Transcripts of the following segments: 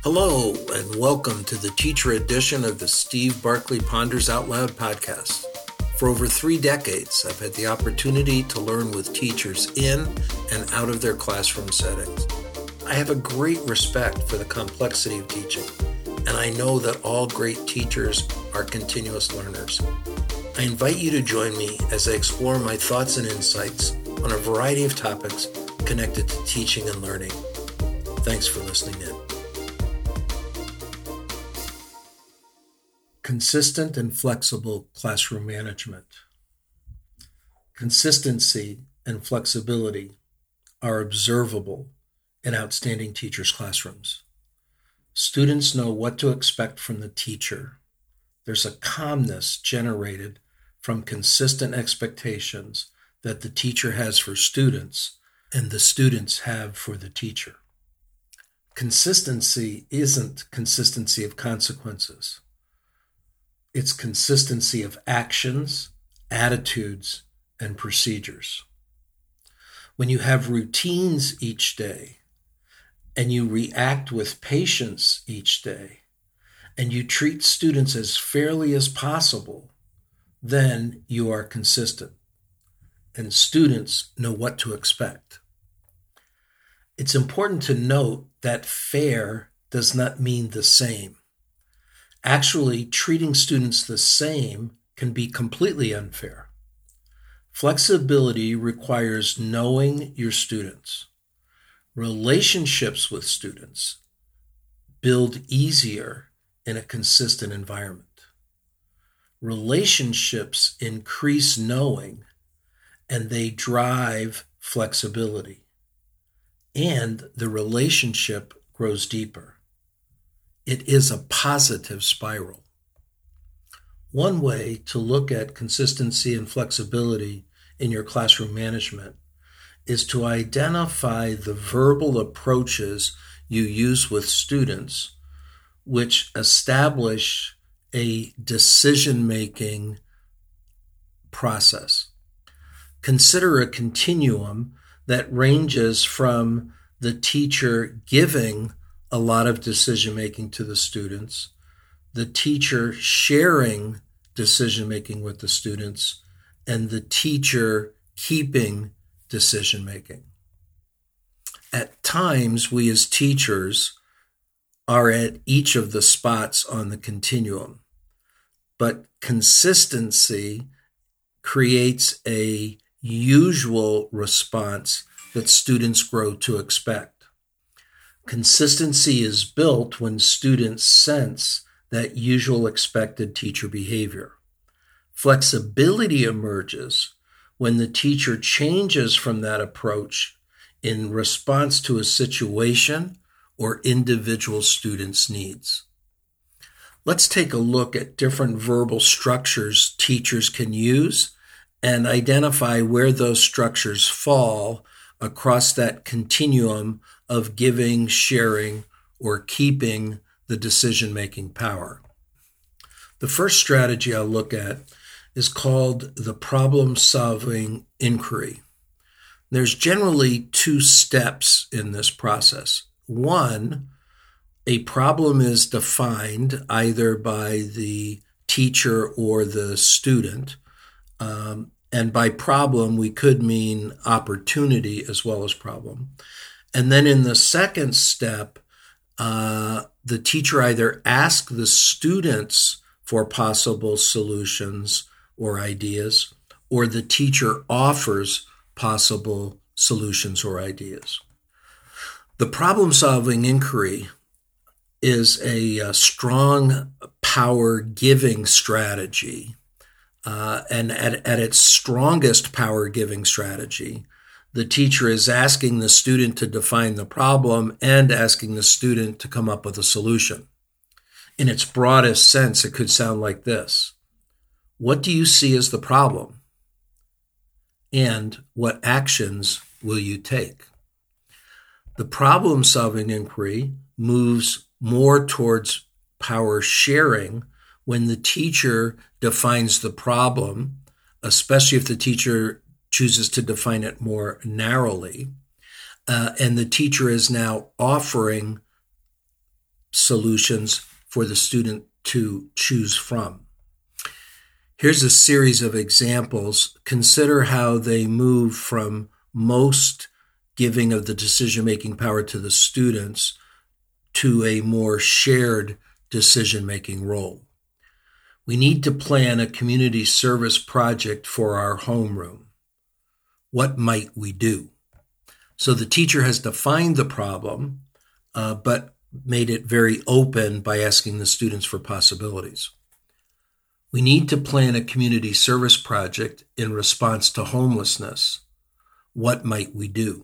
Hello, and welcome to the teacher edition of the Steve Barkley Ponders Out Loud podcast. For over 3 decades, I've had the opportunity to learn with teachers in and out of their classroom settings. I have a great respect for the complexity of teaching, and I know that all great teachers are continuous learners. I invite you to join me as I explore my thoughts and insights on a variety of topics connected to teaching and learning. Thanks for listening in. Consistent and flexible classroom management. Consistency and flexibility are observable in outstanding teachers' classrooms. Students know what to expect from the teacher. There's a calmness generated from consistent expectations that the teacher has for students and the students have for the teacher. Consistency isn't consistency of consequences. It's consistency of actions, attitudes, and procedures. When you have routines each day, and you react with patience each day, and you treat students as fairly as possible, then you are consistent, and students know what to expect. It's important to note that fair does not mean the same. Actually, treating students the same can be completely unfair. Flexibility requires knowing your students. Relationships with students build easier in a consistent environment. Relationships increase knowing, and they drive flexibility. And the relationship grows deeper. It is a positive spiral. One way to look at consistency and flexibility in your classroom management is to identify the verbal approaches you use with students which establish a decision-making process. Consider a continuum that ranges from the teacher giving a lot of decision-making to the students, the teacher sharing decision-making with the students, and the teacher keeping decision-making. At times, we as teachers are at each of the spots on the continuum, but consistency creates a usual response that students grow to expect. Consistency is built when students sense that usual expected teacher behavior. Flexibility emerges when the teacher changes from that approach in response to a situation or individual student's needs. Let's take a look at different verbal structures teachers can use and identify where those structures fall across that continuum of giving, sharing, or keeping the decision-making power. The first strategy I'll look at is called the problem-solving inquiry. There's generally 2 steps in this process. 1, a problem is defined either by the teacher or the student. And by problem, we could mean opportunity as well as problem. And then in the second step, the teacher either asks the students for possible solutions or ideas, or the teacher offers possible solutions or ideas. The problem-solving inquiry is a strong power-giving strategy. And at its strongest power-giving strategy, the teacher is asking the student to define the problem and asking the student to come up with a solution. In its broadest sense, it could sound like this. What do you see as the problem? And what actions will you take? The problem-solving inquiry moves more towards power sharing when the teacher defines the problem, especially if the teacher chooses to define it more narrowly, and the teacher is now offering solutions for the student to choose from. Here's a series of examples. Consider how they move from most giving of the decision-making power to the students to a more shared decision-making role. We need to plan a community service project for our homeroom. What might we do? So the teacher has defined the problem, but made it very open by asking the students for possibilities. We need to plan a community service project in response to homelessness. What might we do?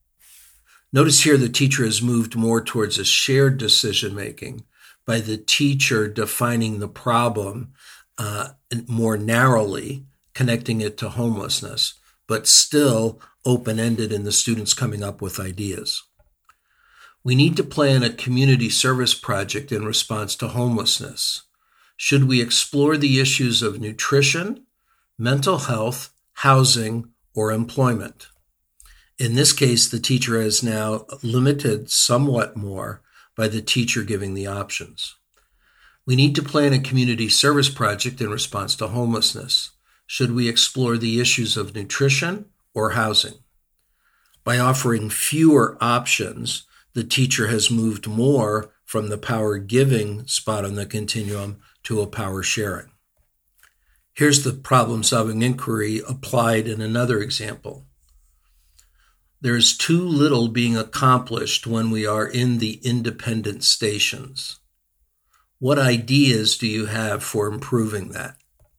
Notice here the teacher has moved more towards a shared decision-making by the teacher defining the problem more narrowly, connecting it to homelessness, but still open-ended in the students coming up with ideas. We need to plan a community service project in response to homelessness. Should we explore the issues of nutrition, mental health, housing, or employment? In this case, the teacher has now limited somewhat more by the teacher giving the options. We need to plan a community service project in response to homelessness. Should we explore the issues of nutrition or housing? By offering fewer options, the teacher has moved more from the power giving spot on the continuum to a power sharing. Here's the problem-solving inquiry applied in another example. There is too little being accomplished when we are in the independent stations. What ideas do you have for improving that?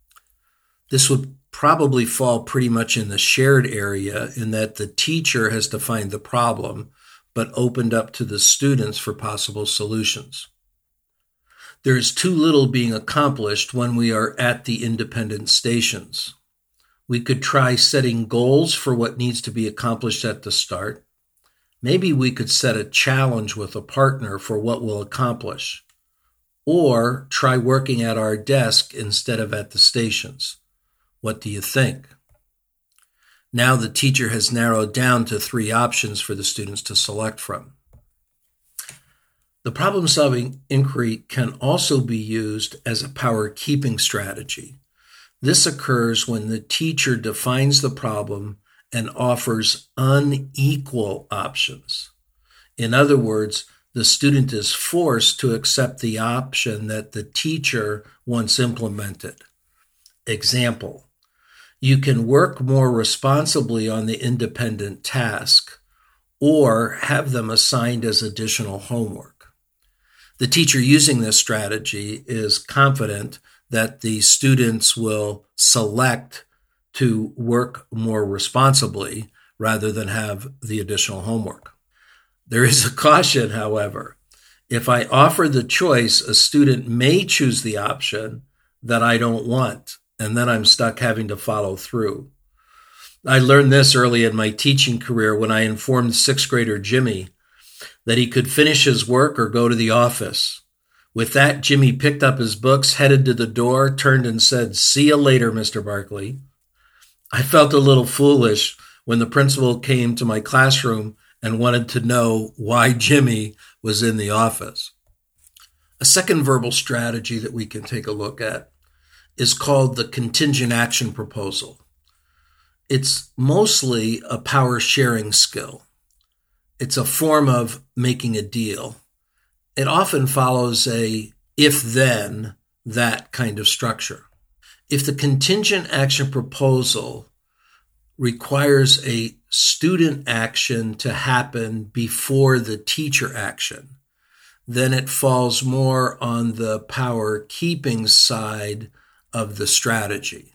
This would probably fall pretty much in the shared area in that the teacher has defined the problem, but opened up to the students for possible solutions. There is too little being accomplished when we are at the independent stations. We could try setting goals for what needs to be accomplished at the start. Maybe we could set a challenge with a partner for what we'll accomplish. Or try working at our desk instead of at the stations. What do you think? Now the teacher has narrowed down to 3 options for the students to select from. The problem-solving inquiry can also be used as a power-keeping strategy. This occurs when the teacher defines the problem and offers unequal options. In other words, the student is forced to accept the option that the teacher once implemented. Example, you can work more responsibly on the independent task or have them assigned as additional homework. The teacher using this strategy is confident that the students will select to work more responsibly rather than have the additional homework. There is a caution, however. If I offer the choice, a student may choose the option that I don't want, and then I'm stuck having to follow through. I learned this early in my teaching career when I informed 6th grader Jimmy that he could finish his work or go to the office. With that, Jimmy picked up his books, headed to the door, turned and said, "See you later, Mr. Barkley." I felt a little foolish when the principal came to my classroom and wanted to know why Jimmy was in the office. A second verbal strategy that we can take a look at is called the contingent action proposal. It's mostly a power sharing skill. It's a form of making a deal. It often follows a if-then, that kind of structure. If the contingent action proposal requires a student action to happen before the teacher action, then it falls more on the power keeping side of the strategy.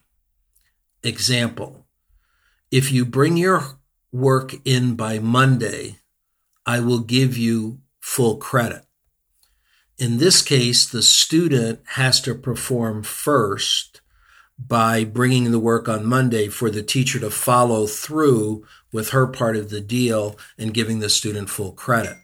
Example, if you bring your work in by Monday, I will give you full credit. In this case, the student has to perform first by bringing the work on Monday for the teacher to follow through with her part of the deal and giving the student full credit.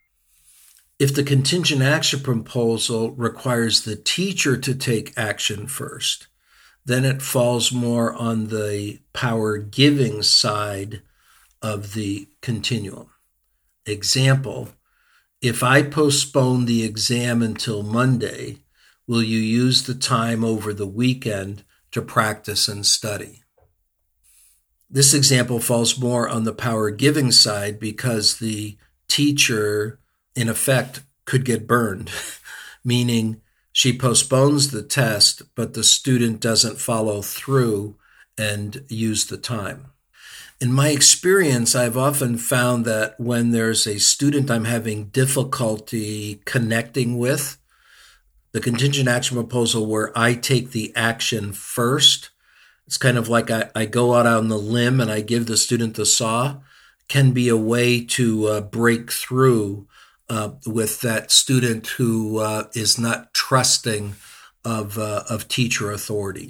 If the contingent action proposal requires the teacher to take action first, then it falls more on the power giving side of the continuum. Example, If I postpone the exam until Monday, will you use the time over the weekend to practice and study? This example falls more on the power giving side because the teacher, in effect, could get burned, meaning she postpones the test, but the student doesn't follow through and use the time. In my experience, I've often found that when there's a student I'm having difficulty connecting with, the contingent action proposal where I take the action first, it's kind of like I go out on the limb and I give the student the saw, can be a way to break through with that student who is not trusting of teacher authority.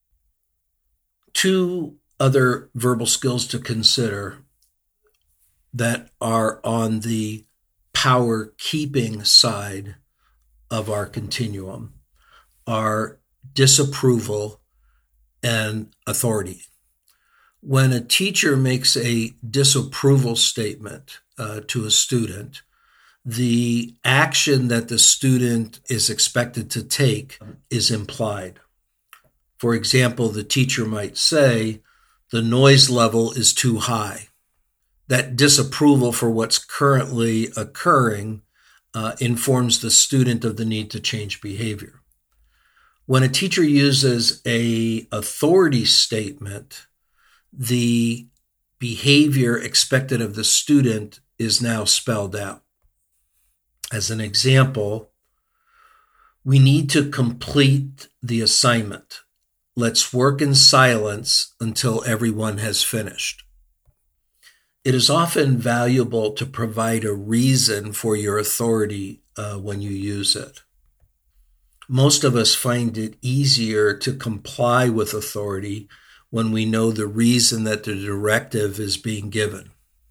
Two other verbal skills to consider that are on the power keeping side of our continuum are disapproval and authority. When a teacher makes a disapproval statement to a student, the action that the student is expected to take is implied. For example, the teacher might say, the noise level is too high. That disapproval for what's currently occurring informs the student of the need to change behavior. When a teacher uses an authority statement, the behavior expected of the student is now spelled out. As an example, we need to complete the assignment. Let's work in silence until everyone has finished. It is often valuable to provide a reason for your authority when you use it. Most of us find it easier to comply with authority when we know the reason that the directive is being given.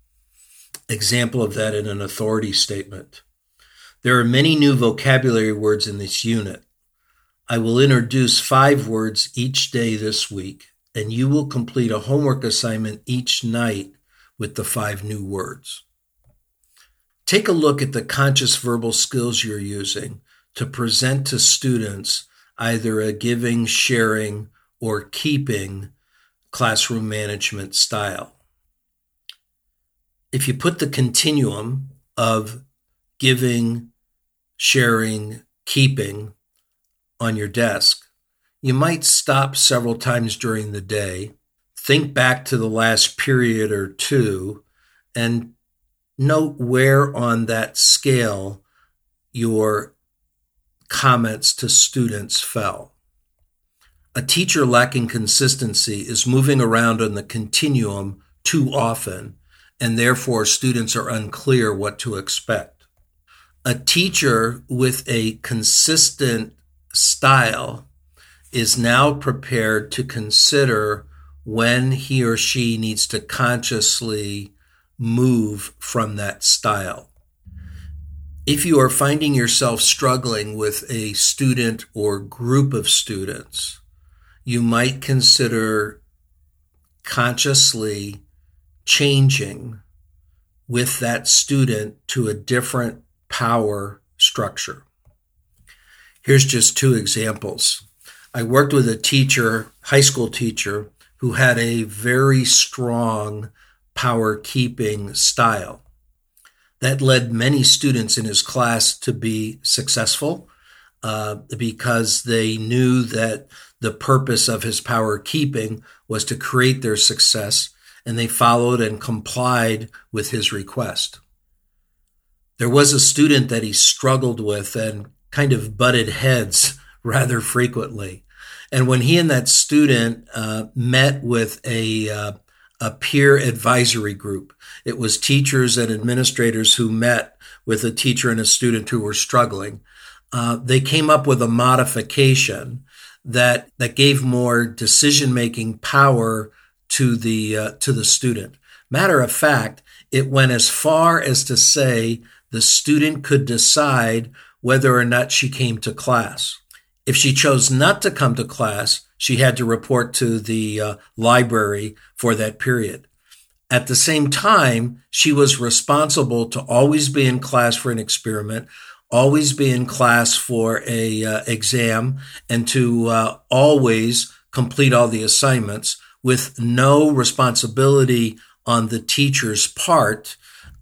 Example of that in an authority statement. There are many new vocabulary words in this unit. I will introduce 5 words each day this week, and you will complete a homework assignment each night with the 5 new words. Take a look at the conscious verbal skills you're using to present to students either a giving, sharing, or keeping classroom management style. If you put the continuum of giving, sharing, keeping on your desk, you might stop several times during the day, think back to the last period or two, and note where on that scale your comments to students fell. A teacher lacking consistency is moving around on the continuum too often, and therefore students are unclear what to expect. A teacher with a consistent style is now prepared to consider when he or she needs to consciously move from that style. If you are finding yourself struggling with a student or group of students, you might consider consciously changing with that student to a different power structure. Here's just 2 examples. I worked with a teacher, high school teacher, who had a very strong power keeping style that led many students in his class to be successful because they knew that the purpose of his power keeping was to create their success, and they followed and complied with his request. There was a student that he struggled with and kind of butted heads rather frequently. And when he and that student met with a peer advisory group, it was teachers and administrators who met with a teacher and a student who were struggling. They came up with a modification that gave more decision-making power to the student. Matter of fact, it went as far as to say the student could decide whether or not she came to class. If she chose not to come to class, she had to report to the library for that period. At the same time, she was responsible to always be in class for an experiment, always be in class for a exam, and to always complete all the assignments with no responsibility on the teacher's part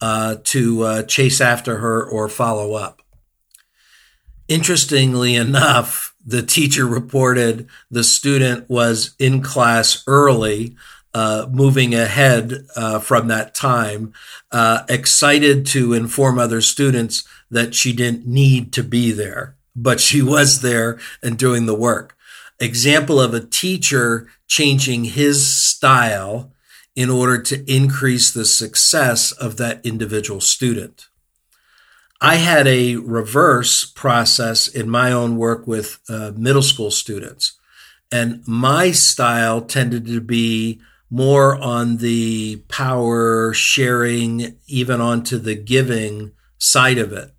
to chase after her or follow up. Interestingly enough, the teacher reported the student was in class early, moving ahead from that time, excited to inform other students that she didn't need to be there, but she was there and doing the work. Example of a teacher changing his style in order to increase the success of that individual student. I had a reverse process in my own work with middle school students, and my style tended to be more on the power sharing, even onto the giving side of it.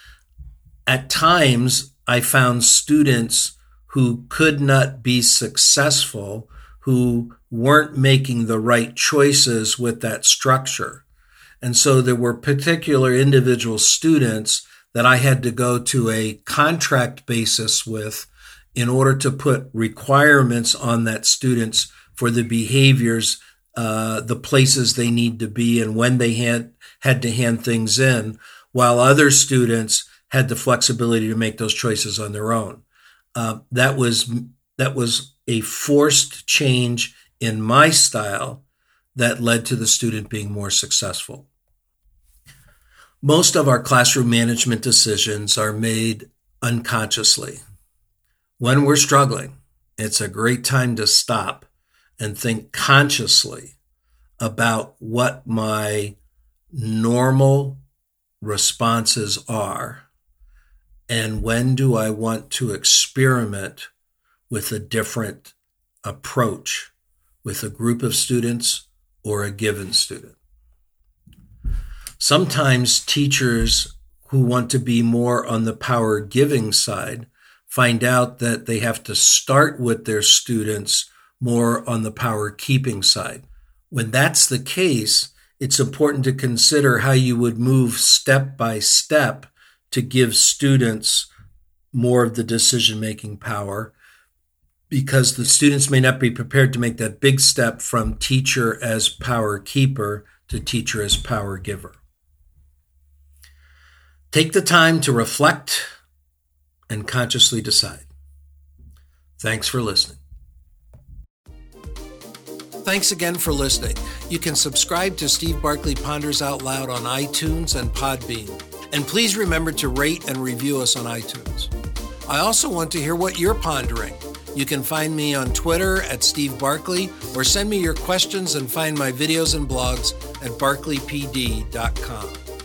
At times, I found students who could not be successful, who weren't making the right choices with that structure. And so there were particular individual students that I had to go to a contract basis with in order to put requirements on that students for the behaviors, the places they need to be and when they had to hand things in, while other students had the flexibility to make those choices on their own. That was a forced change in my style that led to the student being more successful. Most of our classroom management decisions are made unconsciously. When we're struggling, it's a great time to stop and think consciously about what my normal responses are and when do I want to experiment with a different approach with a group of students or a given student. Sometimes teachers who want to be more on the power giving side find out that they have to start with their students more on the power keeping side. When that's the case, it's important to consider how you would move step by step to give students more of the decision-making power, because the students may not be prepared to make that big step from teacher as power keeper to teacher as power giver. Take the time to reflect and consciously decide. Thanks for listening. Thanks again for listening. You can subscribe to Steve Barkley Ponders Out Loud on iTunes and Podbean. And please remember to rate and review us on iTunes. I also want to hear what you're pondering. You can find me on Twitter at Steve Barkley, or send me your questions and find my videos and blogs at barkleypd.com.